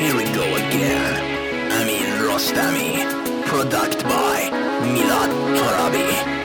Here we go again. Amin Rostami. Product by Milad Torabi.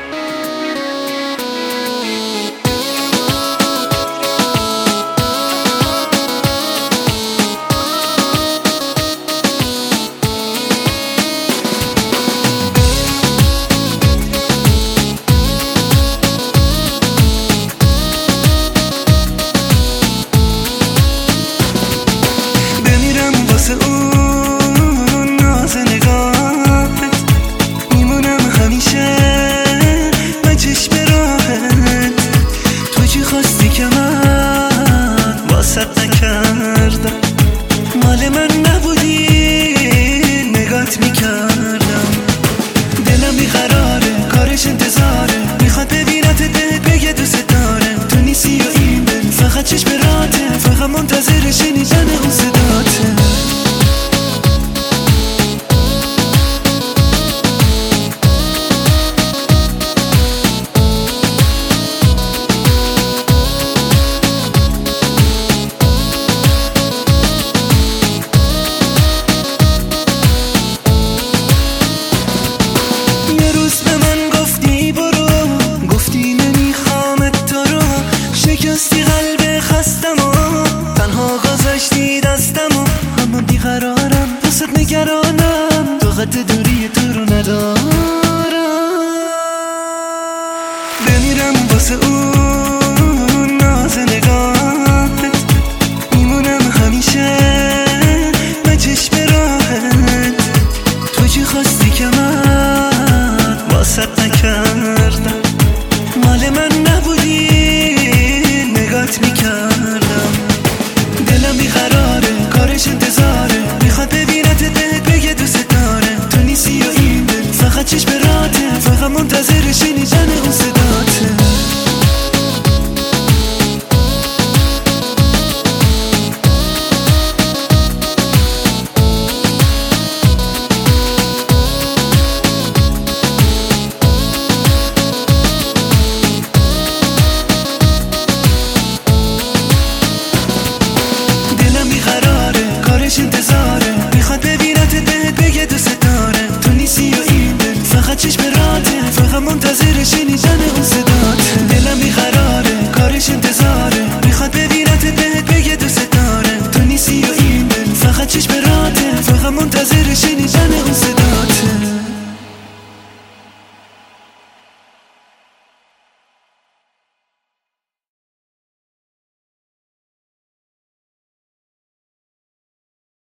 مال من نبودی نگات میکردم، دلم بیقراره کارش انتظاره، میخواد ببینت بهت بگه دوست داره، تو نیستی و این دل فقط چشم راته، فقط منتظر شنیدن اون صداته. شکستی قلب خستم و تنها گذاشتی